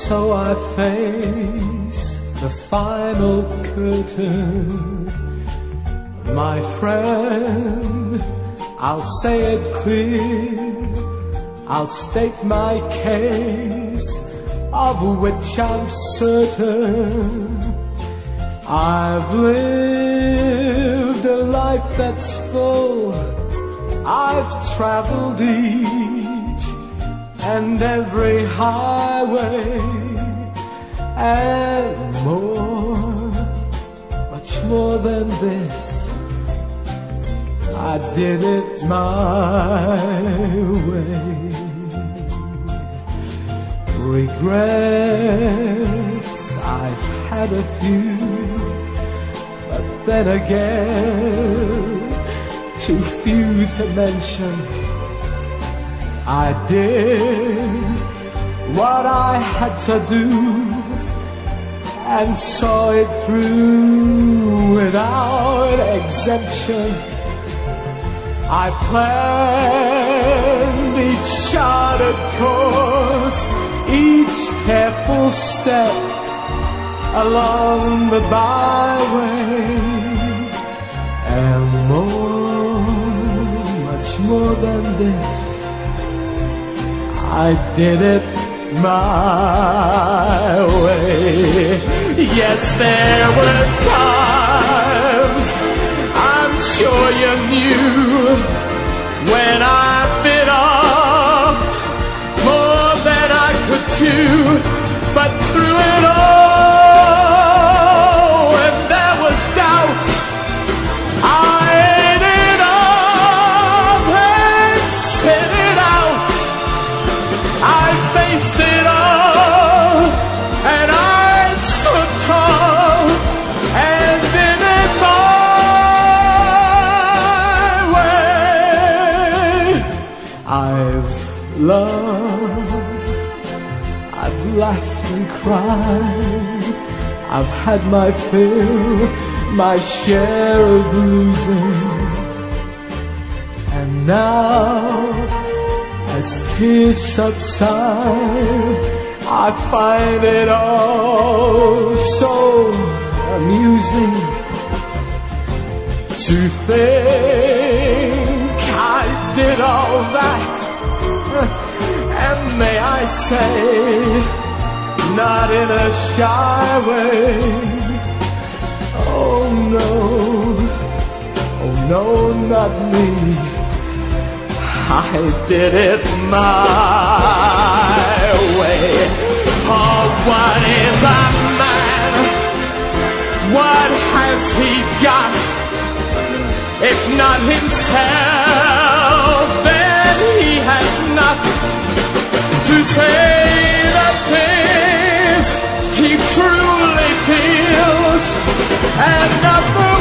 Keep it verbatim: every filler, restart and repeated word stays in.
So I face the final curtain. My friend, I'll say it clear, I'll state my case, of which I'm certain. I've lived a life that's full, I've traveled each and every highway, and more, much more than this, I did it my way. Regrets, I've had a few, but then again, too few to mention. I did what I had to do, and saw it through without exemption. I planned each charted course, each careful step along the byway, and more, much more than this, I did it my way. Yes, there were times, I'm sure you knew, when I bit off more than I could chew. But through it all, when there was doubt, I ate it up and spit it out. I faced it all, and I stood tall, and did it my way. I've loved, I've laughed and cried, I've had my fill, my share of losing, and now, as tears subside, I find it all so amusing to think I did all that, and may I say, not in a shy way. Oh no, oh no, not me, I did it my way. Oh, what is a man? What has he got? If not himself, then he has nothing to say the things he truly feels, and nothing